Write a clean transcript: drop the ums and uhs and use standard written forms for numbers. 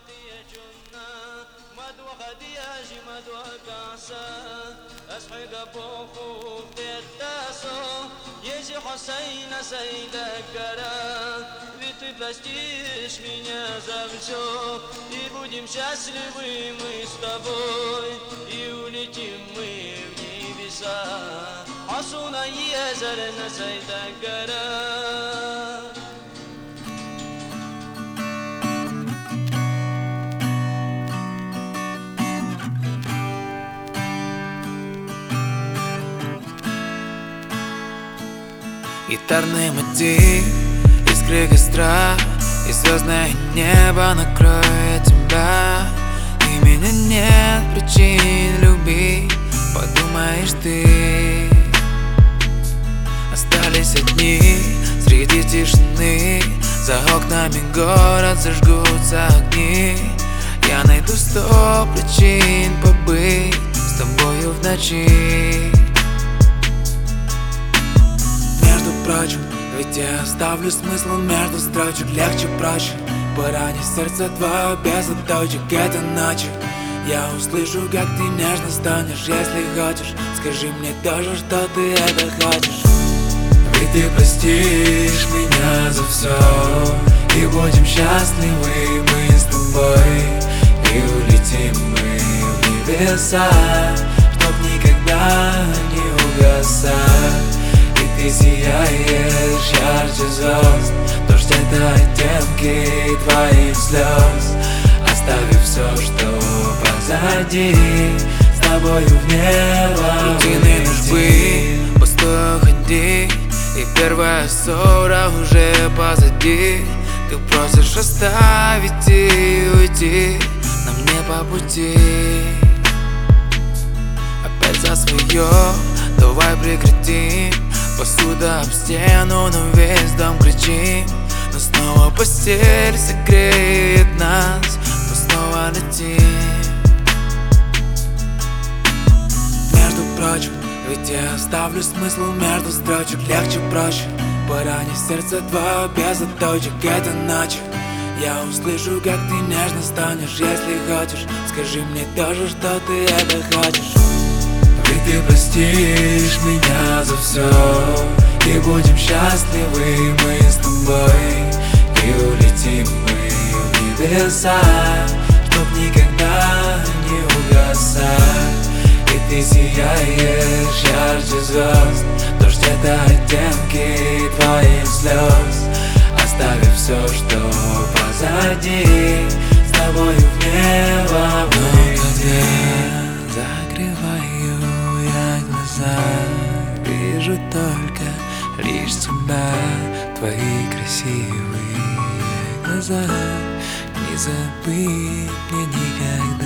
Если Хусейна Сайдакара, ведь ты простишь меня за все, и будем счастливы мы с тобой, и улетим мы в небеса. Асуна Езарна Сайдакара. Гитарный мотив, искры костра и звездное небо накроет тебя. И меня нет причин любить, подумаешь ты. Остались одни среди тишины, за окнами город зажгутся огни. Я найду 100 причин побыть с тобою в ночи. Впрочем, ведь я оставлю смысл между строчек. Легче, проще поранить сердце твое без отдачи. Это ночью я услышу, как ты нежно станешь. Если хочешь, скажи мне тоже, что ты это хочешь. Ведь ты простишь меня за все, и будем счастливы мы с тобой, и улетим мы в небеса, чтоб никогда не угасать. Ты сияешь ярче звезд, дождь — это оттенки твоих слез. Оставив все, что позади, с тобою в небо рутины нужбы, пустой ходи, и первая ссора уже позади. Ты просишь оставить и уйти, нам не по пути. Опять за свое, давай прекратим. Посуда об стену, но весь дом кричим. Но снова постель согреет нас, мы снова летим. Между прочим, ведь я оставлю смысл между строчек. Легче, проще поранить сердце твое без отдачи. Это ночью я услышу, как ты нежно станешь. Если хочешь, скажи мне тоже, что ты это хочешь. Ведь ты простишь меня за все, и будем счастливы мы с тобой, и улетим мы в небеса, чтоб никогда не угасать. И ты сияешь ярче звезд, дождь — это оттенки твоих слез. Оставив все, что позади, с тобою в небо мы летим. Закрываю глаза, вижу только лишь тебя, твои красивые глаза. Не забыть мне никогда.